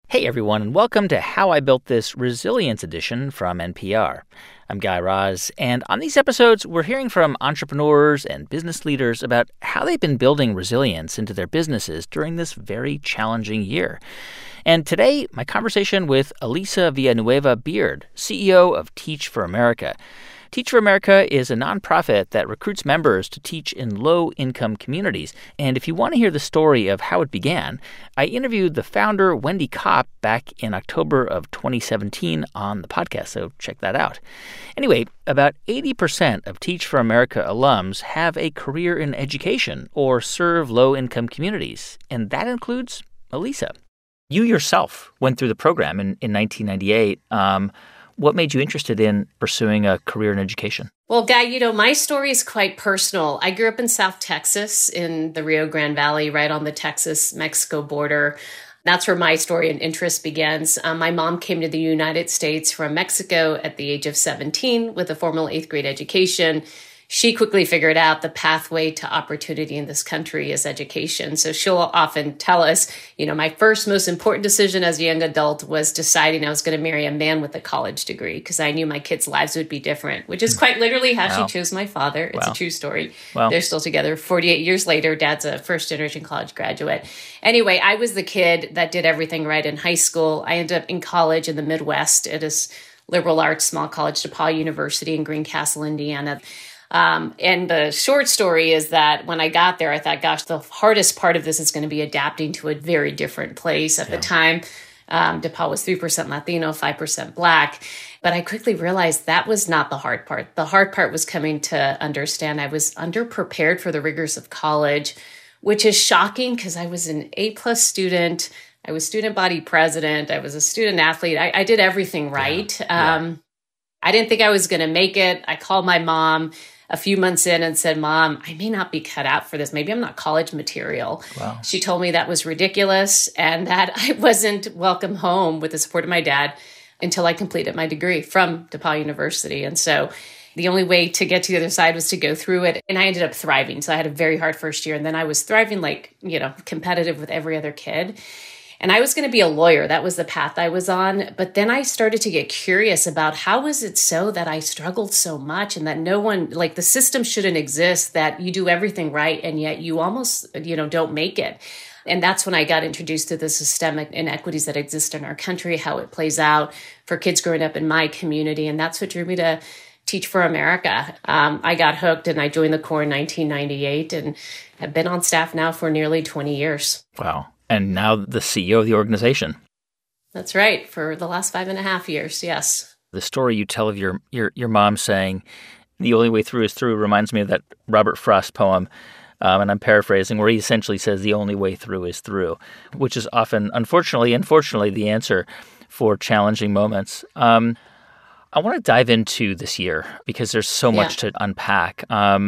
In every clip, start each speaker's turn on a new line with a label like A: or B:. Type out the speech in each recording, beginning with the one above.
A: Hey everyone, and welcome to How I Built This Resilience Edition from NPR. I'm Guy Raz, and on these episodes, we're hearing from entrepreneurs and business leaders about how they've been building resilience into their businesses during this very challenging year. And today, my conversation with Elisa Villanueva Beard, CEO of Teach for America. Teach for America is a nonprofit that recruits members to teach in low-income communities. And if you want to hear the story of how it began, I interviewed the founder, Wendy Kopp, back in October of 2017 on the podcast, so check that out. Anyway, about 80% of Teach for America alums have a career in education or serve low-income communities, and that includes Elisa. You yourself went through the program in 1998. What made you interested in pursuing a career in education?
B: Well, Guy, my story is quite personal. I grew up in South Texas in the Rio Grande Valley, right on the Texas-Mexico border. That's where my story and interest begins. My mom came to the United States from Mexico at the age of 17 with a formal 8th grade education. She quickly figured out the pathway to opportunity in this country is education. So she'll often tell us, my first most important decision as a young adult was deciding I was going to marry a man with a college degree because I knew my kids' lives would be different, which is quite literally how she chose my father. It's a true story. They're still together 48 years later. Dad's a first-generation college graduate. Anyway, I was the kid that did everything right in high school. I ended up in college in the Midwest at a liberal arts small college, DePaul University in Greencastle, Indiana. And the short story is that when I got there, I thought, gosh, the hardest part of this is going to be adapting to a very different place. At the time, DePaul was 3% Latino, 5% Black. But I quickly realized that was not the hard part. The hard part was coming to understand I was underprepared for the rigors of college, which is shocking because I was an A-plus student. I was student body president. I was a student athlete. I did everything right. I didn't think I was going to make it. I called my mom a few months in and said, Mom, I may not be cut out for this. Maybe I'm not college material. Wow. She told me that was ridiculous and that I wasn't welcome home with the support of my dad until I completed my degree from DePaul University. And so the only way to get to the other side was to go through it. And I ended up thriving. So I had a very hard first year. And then I was thriving competitive with every other kid. And I was going to be a lawyer. That was the path I was on. But then I started to get curious about how is it so that I struggled so much and that no one, the system shouldn't exist, that you do everything right and yet you almost, don't make it. And that's when I got introduced to the systemic inequities that exist in our country, how it plays out for kids growing up in my community. And that's what drew me to Teach for America. I got hooked and I joined the Corps in 1998 and have been on staff now for nearly 20 years.
A: Wow. And now the CEO of the organization.
B: That's right. For the last 5.5 years, yes.
A: The story you tell of your mom saying, the only way through is through, reminds me of that Robert Frost poem, and I'm paraphrasing, where he essentially says the only way through is through, which is often, unfortunately, the answer for challenging moments. I want to dive into this year because there's so much to unpack.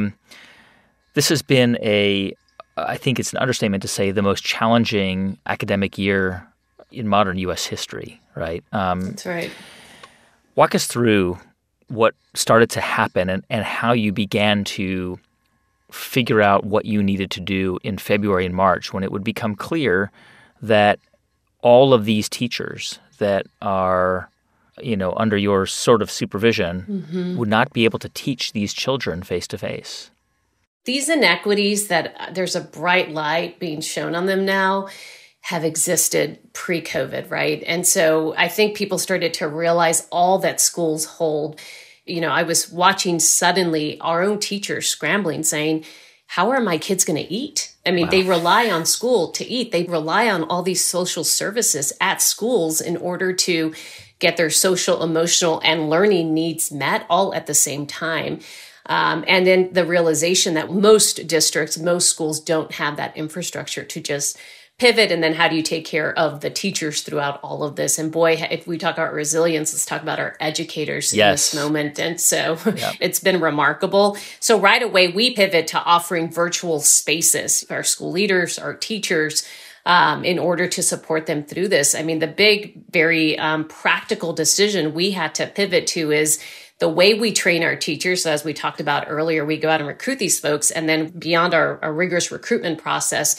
A: This has been I think it's an understatement to say the most challenging academic year in modern U.S. history, right?
B: That's right.
A: Walk us through what started to happen and how you began to figure out what you needed to do in February and March when it would become clear that all of these teachers that are, under your sort of supervision would not be able to teach these children face to face.
B: These inequities that there's a bright light being shown on them now have existed pre-COVID, right? And so I think people started to realize all that schools hold. I was watching suddenly our own teachers scrambling, saying, how are my kids going to eat? I mean, They rely on school to eat. They rely on all these social services at schools in order to get their social, emotional, and learning needs met all at the same time. And then the realization that most districts, most schools don't have that infrastructure to just pivot. And then how do you take care of the teachers throughout all of this? And boy, if we talk about resilience, let's talk about our educators in this moment. And so it's been remarkable. So right away, we pivot to offering virtual spaces for our school leaders, our teachers, in order to support them through this. I mean, the big, very practical decision we had to pivot to is the way we train our teachers. So as we talked about earlier, we go out and recruit these folks. And then beyond our rigorous recruitment process,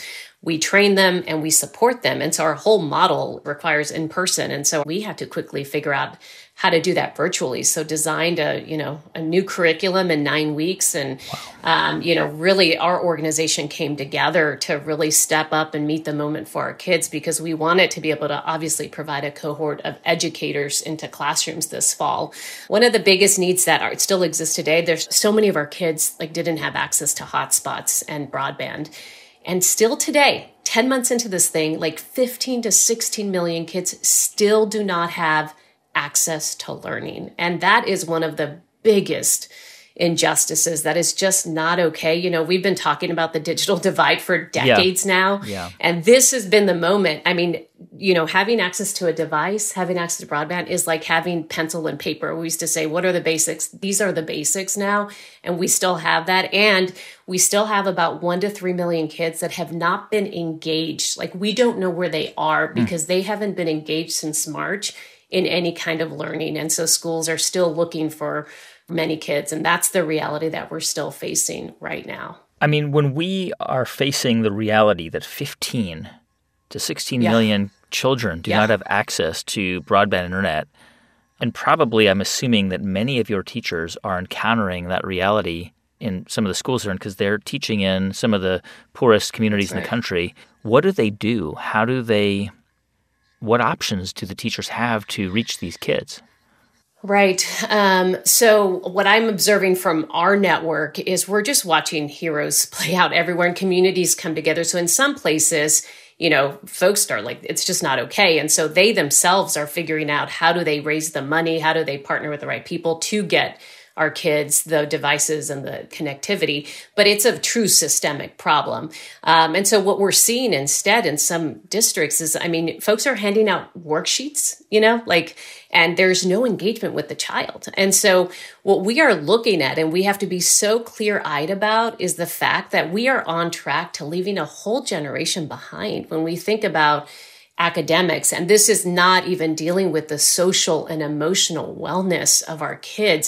B: we train them and we support them. And so our whole model requires in person. And so we had to quickly figure out how to do that virtually. So designed a new curriculum in 9 weeks. And, really our organization came together to really step up and meet the moment for our kids, because we wanted to be able to obviously provide a cohort of educators into classrooms this fall. One of the biggest needs that still exists today, there's so many of our kids didn't have access to hotspots and broadband. And still today, 10 months into this thing, 15 to 16 million kids still do not have access to learning. And that is one of the biggest injustices. That is just not okay. We've been talking about the digital divide for decades now.
A: Yeah.
B: And this has been the moment. I mean, having access to a device, having access to broadband is like having pencil and paper. We used to say, what are the basics? These are the basics now. And we still have that. And we still have about 1 to 3 million kids that have not been engaged. We don't know where they are because they haven't been engaged since March in any kind of learning. And so schools are still looking for many kids. And that's the reality that we're still facing right now.
A: I mean, when we are facing the reality that 15 to 16 million children do not have access to broadband internet, and probably I'm assuming that many of your teachers are encountering that reality in some of the schools they're in because they're teaching in some of the poorest communities in the country. What do they do? What options do the teachers have to reach these kids?
B: Right. So what I'm observing from our network is we're just watching heroes play out everywhere and communities come together. So in some places, folks are it's just not okay. And so they themselves are figuring out how do they raise the money? How do they partner with the right people to get our kids the devices and the connectivity? But it's a true systemic problem. And so what we're seeing instead in some districts is, folks are handing out worksheets, and there's no engagement with the child. And so what we are looking at, and we have to be so clear-eyed about, is the fact that we are on track to leaving a whole generation behind when we think about academics. And this is not even dealing with the social and emotional wellness of our kids.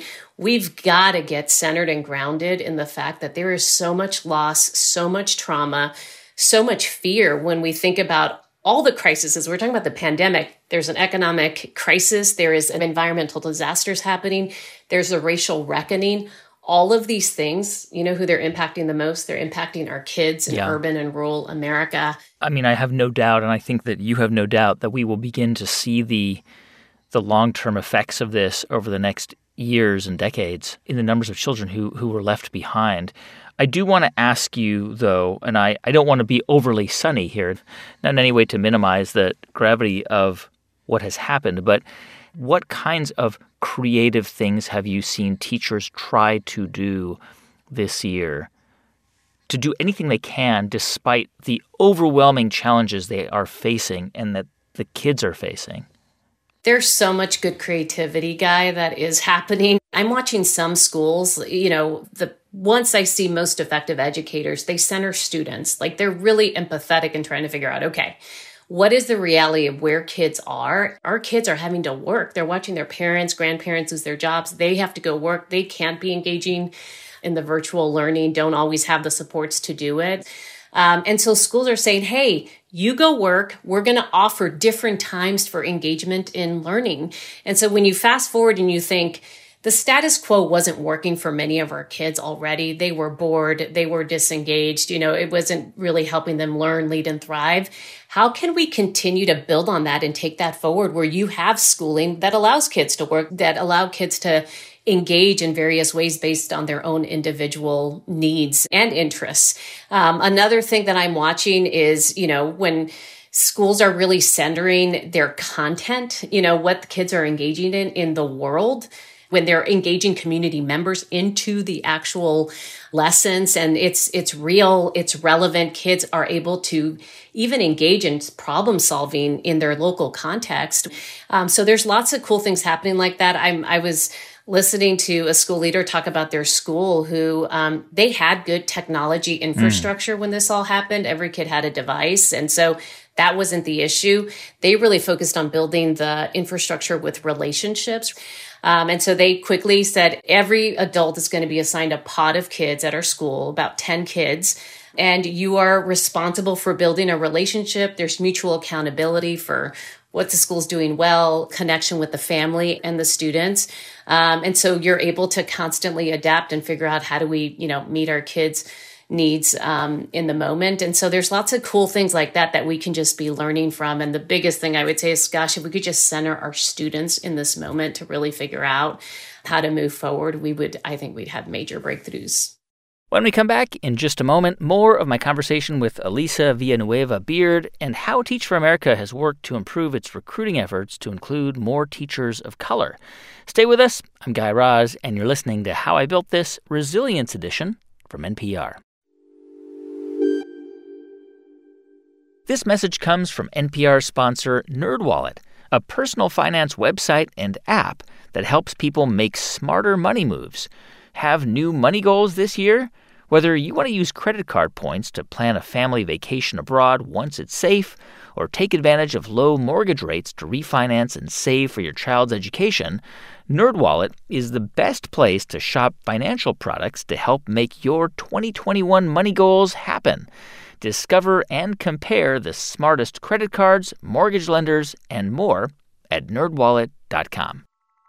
B: We've got to get centered and grounded in the fact that there is so much loss, so much trauma, so much fear when we think about all the crises. We're talking about the pandemic. There's an economic crisis. There is an environmental disasters happening. There's a racial reckoning. All of these things, who they're impacting the most? They're impacting our kids in urban and rural America.
A: I have no doubt, and I think that you have no doubt, that we will begin to see the long-term effects of this over the next years and decades in the numbers of children who were left behind. I do want to ask you, though, and I don't want to be overly sunny here, not in any way to minimize the gravity of what has happened, but what kinds of creative things have you seen teachers try to do this year to do anything they can despite the overwhelming challenges they are facing and that the kids are facing?
B: There's so much good creativity, Guy, that is happening. I'm watching some schools, once I see most effective educators, they center students. They're really empathetic and trying to figure out, okay, what is the reality of where kids are? Our kids are having to work. They're watching their parents, grandparents lose their jobs. They have to go work. They can't be engaging in the virtual learning, don't always have the supports to do it. And so schools are saying, hey, you go work. We're going to offer different times for engagement in learning. And so when you fast forward and you think, the status quo wasn't working for many of our kids already. They were bored. They were disengaged. It wasn't really helping them learn, lead, and thrive. How can we continue to build on that and take that forward where you have schooling that allows kids to work, that allow kids to engage in various ways based on their own individual needs and interests? Another thing that I'm watching is, when schools are really centering their content, what the kids are engaging in the world, when they're engaging community members into the actual lessons, and it's real, it's relevant. Kids are able to even engage in problem solving in their local context. So there's lots of cool things happening like that. I was listening to a school leader talk about their school who they had good technology infrastructure when this all happened. Every kid had a device. And so that wasn't the issue. They really focused on building the infrastructure with relationships. And so they quickly said every adult is going to be assigned a pod of kids at our school, about 10 kids. and you are responsible for building a relationship. There's mutual accountability for what the school's doing well, connection with the family and the students. And so you're able to constantly adapt and figure out how do we, meet our kids' needs in the moment. And so there's lots of cool things like that we can just be learning from. And the biggest thing I would say is, gosh, if we could just center our students in this moment to really figure out how to move forward, I think we'd have major breakthroughs.
A: When we come back in just a moment, more of my conversation with Elisa Villanueva Beard and how Teach for America has worked to improve its recruiting efforts to include more teachers of color. Stay with us. I'm Guy Raz, and you're listening to How I Built This Resilience Edition from NPR. This message comes from NPR sponsor NerdWallet, a personal finance website and app that helps people make smarter money moves. Have new money goals this year? Whether you want to use credit card points to plan a family vacation abroad once it's safe, or take advantage of low mortgage rates to refinance and save for your child's education, NerdWallet is the best place to shop financial products to help make your 2021 money goals happen. Discover and compare the smartest credit cards, mortgage lenders, and more at nerdwallet.com.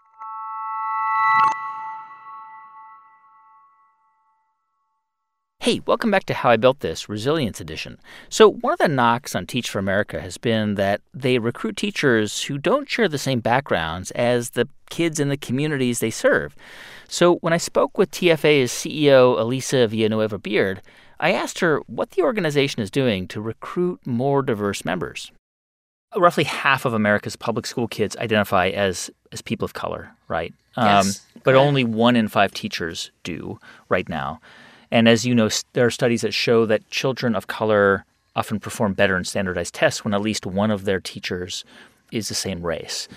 A: Hey, welcome back to How I Built This Resilience Edition. So one of the knocks on Teach for America has been that they recruit teachers who don't share the same backgrounds as the kids in the communities they serve. So when I spoke with TFA's CEO, Elisa Villanueva Beard, I asked her what the organization is doing to recruit more diverse members. Roughly half of America's public school kids identify as people of color, right?
B: Yes.
A: But only 1 in 5 teachers do right now. And as you know, there are studies that show that children of color often perform better in standardized tests when at least one of their teachers is the same race.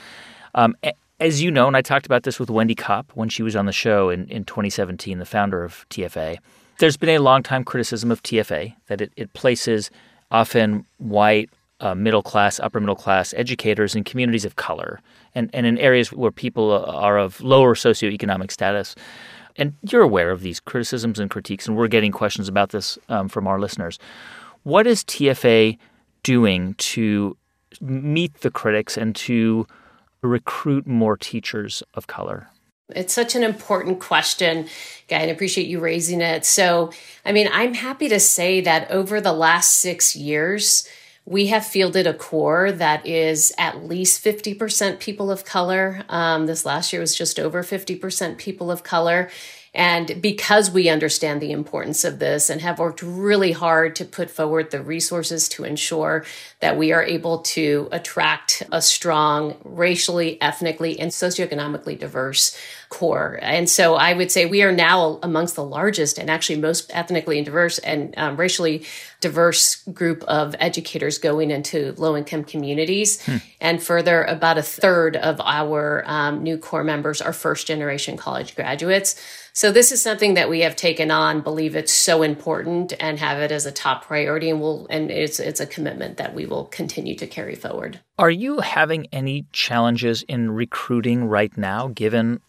A: As you know, and I talked about this with Wendy Kopp when she was on the show in 2017, the founder of TFA, there's been a long-time criticism of TFA that it places often white, middle-class, upper-middle-class educators in communities of color and in areas where people are of lower socioeconomic status. And you're aware of these criticisms and critiques, and we're getting questions about this from our listeners. What is TFA doing to meet the critics and to recruit more teachers of color?
B: It's such an important question, Guy, and I appreciate you raising it. So, I'm happy to say that over the last 6 years, we have fielded a core that is at least 50% people of color. This last year was just over 50% people of color. And because we understand the importance of this and have worked really hard to put forward the resources to ensure that we are able to attract a strong, racially, ethnically, and socioeconomically diverse core. And so I would say we are now amongst the largest and actually most ethnically and diverse and racially diverse group of educators going into low-income communities. And further, about a third of our new core members are first-generation college graduates. So this is something that we have taken on, believe it's so important, and have it as a top priority, and it's a commitment that we will continue to carry forward.
A: Are you having any challenges in recruiting right now, given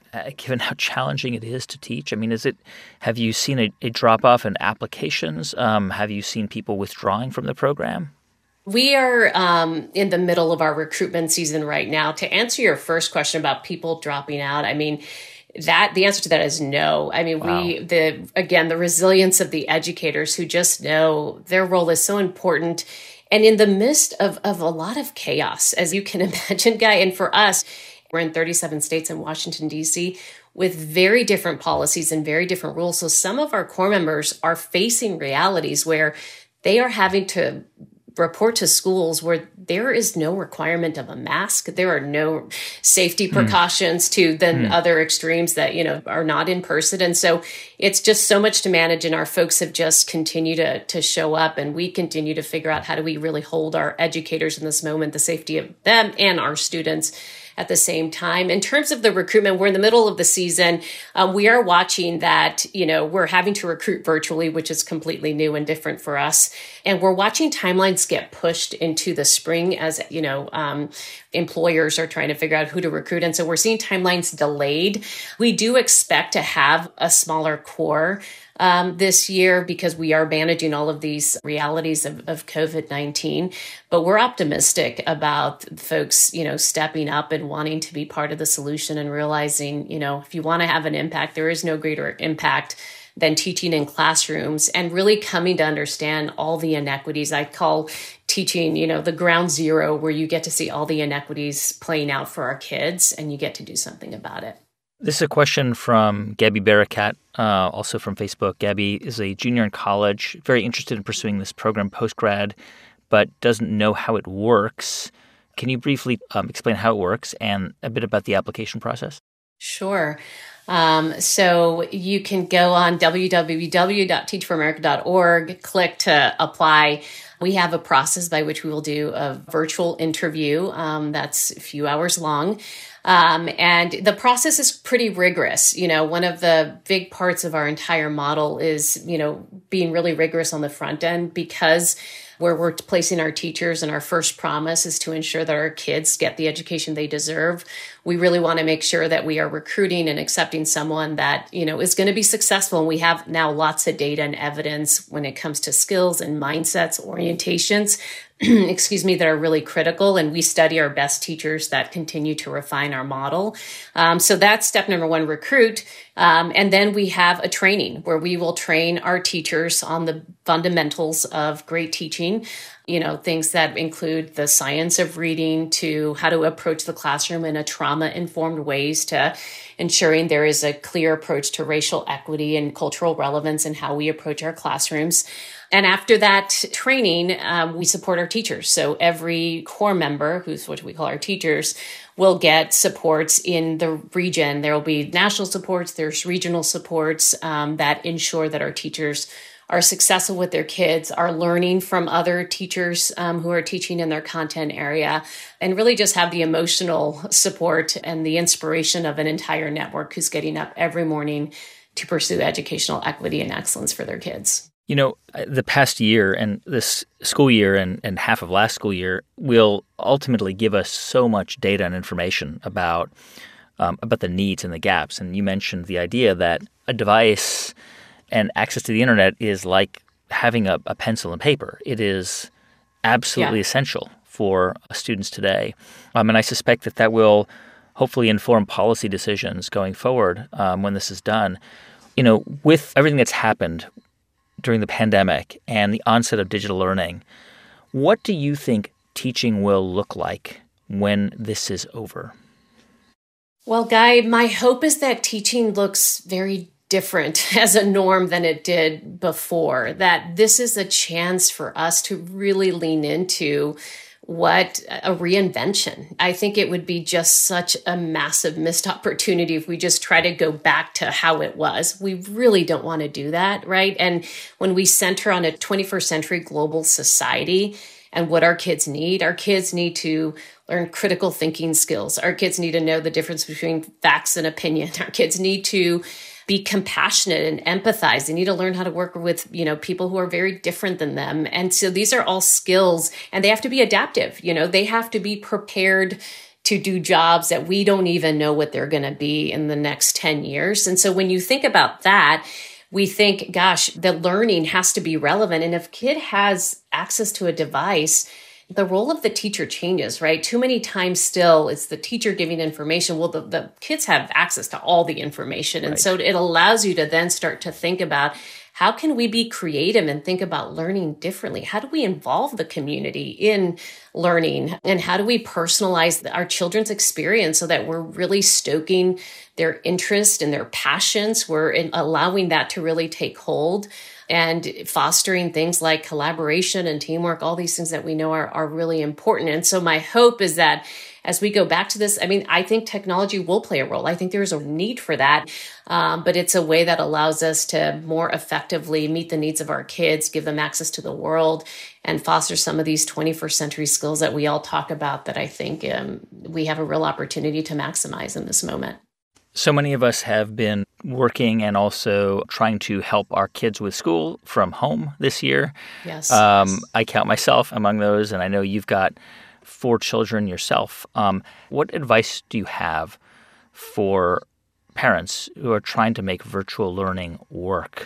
A: how challenging it is to teach? Have you seen a drop-off in applications? Have you seen people withdrawing from the program?
B: We are in the middle of our recruitment season right now. To answer your first question about people dropping out, the answer to that is no.
A: Wow.
B: The resilience of the educators who just know their role is so important. And in the midst of a lot of chaos, as you can imagine, Guy, and for us, we're in 37 states and Washington, D.C., with very different policies and very different rules. So some of our core members are facing realities where they are having to report to schools where there is no requirement of a mask. There are no safety precautions to other extremes that, are not in person. And so it's just so much to manage. And our folks have just continued to show up, and we continue to figure out how do we really hold our educators in this moment, the safety of them and our students at the same time. In terms of the recruitment, we're in the middle of the season. We are watching that, we're having to recruit virtually, which is completely new and different for us. And we're watching timelines get pushed into the spring as, employers are trying to figure out who to recruit. And so we're seeing timelines delayed. We do expect to have a smaller core this year because we are managing all of these realities of COVID-19. But we're optimistic about folks, stepping up and wanting to be part of the solution and realizing, if you want to have an impact, there is no greater impact than teaching in classrooms and really coming to understand all the inequities. I call teaching, the ground zero, where you get to see all the inequities playing out for our kids and you get to do something about it.
A: This is a question from Gabby Barakat, also from Facebook. Gabby is a junior in college, very interested in pursuing this program post-grad, but doesn't know how it works. Can you briefly explain how it works and a bit about the application process?
B: Sure. So you can go on www.teachforamerica.org, click to apply. We have a process by which we will do a virtual interview that's a few hours long. And the process is pretty rigorous. One of the big parts of our entire model is, being really rigorous on the front end, because where we're placing our teachers and our first promise is to ensure that our kids get the education they deserve. We really want to make sure that we are recruiting and accepting someone that, is going to be successful. And we have now lots of data and evidence when it comes to skills and mindsets, orientations, that are really critical. And we study our best teachers that continue to refine our model. So that's step number one, recruit. And then we have a training where we will train our teachers on the fundamentals of great teaching, things that include the science of reading to how to approach the classroom in a trauma-informed ways to ensuring there is a clear approach to racial equity and cultural relevance in how we approach our classrooms. And after that training, we support our teachers. So every core member, who's what we call our teachers, will get supports in the region. There will be national supports, there's regional supports that ensure that our teachers are successful with their kids, are learning from other teachers who are teaching in their content area, and really just have the emotional support and the inspiration of an entire network who's getting up every morning to pursue educational equity and excellence for their kids.
A: The past year and this school year and half of last school year will ultimately give us so much data and information about the needs and the gaps. And you mentioned the idea that a device and access to the internet is like having a pencil and paper. It is absolutely essential for students today. And I suspect that will hopefully inform policy decisions going forward when this is done. With everything that's happened during the pandemic and the onset of digital learning, what do you think teaching will look like when this is over?
B: Well, Guy, my hope is that teaching looks very different as a norm than it did before, that this is a chance for us to really lean into what a reinvention. I think it would be just such a massive missed opportunity if we just try to go back to how it was. We really don't want to do that, right? And when we center on a 21st century global society and what our kids need to learn critical thinking skills. Our kids need to know the difference between facts and opinion. Our kids need to be compassionate and empathize. They need to learn how to work with, people who are very different than them. And so these are all skills, and they have to be adaptive. They have to be prepared to do jobs that we don't even know what they're going to be in the next 10 years. And so when you think about that, we think, gosh, the learning has to be relevant. And if a kid has access to a device, the role of the teacher changes, right? Too many times still, it's the teacher giving information. Well, the kids have access to all the information. And so it allows you to then start to think about, how can we be creative and think about learning differently? How do we involve the community in learning? And how do we personalize our children's experience so that we're really stoking their interest and their passions? We're allowing that to really take hold and fostering things like collaboration and teamwork, all these things that we know are really important. And so my hope is that as we go back to this, I think technology will play a role. I think there's a need for that, but it's a way that allows us to more effectively meet the needs of our kids, give them access to the world, and foster some of these 21st century skills that we all talk about that I think we have a real opportunity to maximize in this moment.
A: So many of us have been working and also trying to help our kids with school from home this year.
B: Yes.
A: I count myself among those, and I know you've got 4 children yourself. What advice do you have for parents who are trying to make virtual learning work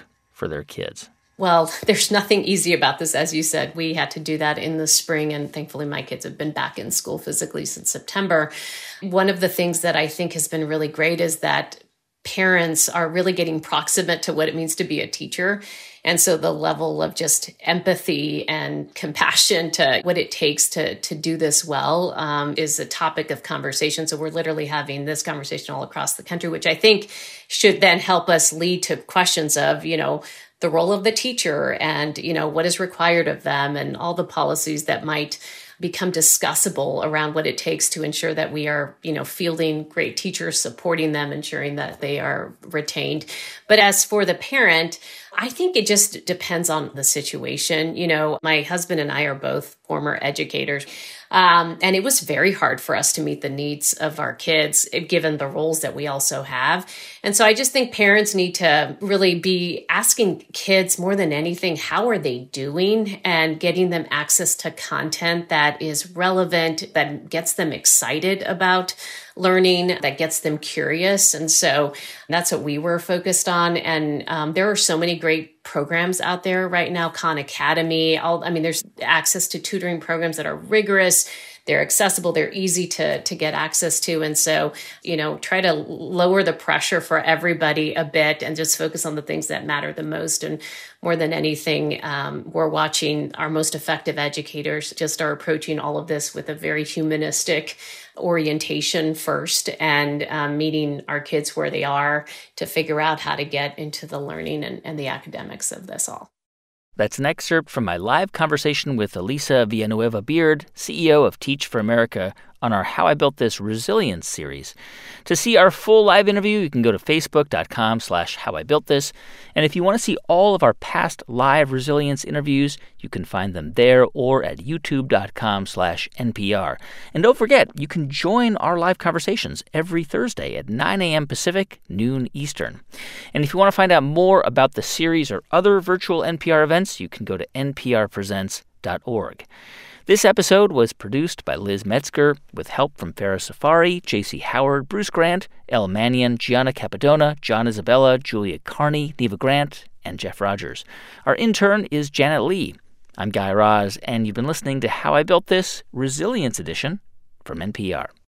A: for their kids?
B: Well, there's nothing easy about this. As you said, we had to do that in the spring, and thankfully my kids have been back in school physically since September. One of the things that I think has been really great is that parents are really getting proximate to what it means to be a teacher. And so the level of just empathy and compassion to what it takes to do this well is a topic of conversation. So we're literally having this conversation all across the country, which I think should then help us lead to questions of, the role of the teacher and, what is required of them and all the policies that might become discussable around what it takes to ensure that we are, fielding great teachers, supporting them, ensuring that they are retained. But as for the parent, I think it just depends on the situation. My husband and I are both former educators. And it was very hard for us to meet the needs of our kids, given the roles that we also have. And so I just think parents need to really be asking kids more than anything, how are they doing? And getting them access to content that is relevant, that gets them excited about learning, that gets them curious. And so that's what we were focused on. And there are so many great programs out there right now, Khan Academy. There's access to tutoring programs that are rigorous. They're accessible. They're easy to get access to. And so, try to lower the pressure for everybody a bit and just focus on the things that matter the most. And more than anything, we're watching our most effective educators just are approaching all of this with a very humanistic orientation first and meeting our kids where they are to figure out how to get into the learning and the academics of this all.
A: That's an excerpt from my live conversation with Elisa Villanueva Beard, CEO of Teach for America, on our How I Built This Resilience series. To see our full live interview, you can go to facebook.com/howibuiltthis. And if you want to see all of our past live resilience interviews, you can find them there or at youtube.com/NPR. And don't forget, you can join our live conversations every Thursday at 9 a.m. Pacific, noon Eastern. And if you want to find out more about the series or other virtual NPR events, you can go to nprpresents.org. This episode was produced by Liz Metzger with help from Farah Safari, J.C. Howard, Bruce Grant, Elle Mannion, Gianna Capadona, John Isabella, Julia Carney, Neva Grant, and Jeff Rogers. Our intern is Janet Lee. I'm Guy Raz, and you've been listening to How I Built This Resilience Edition from NPR.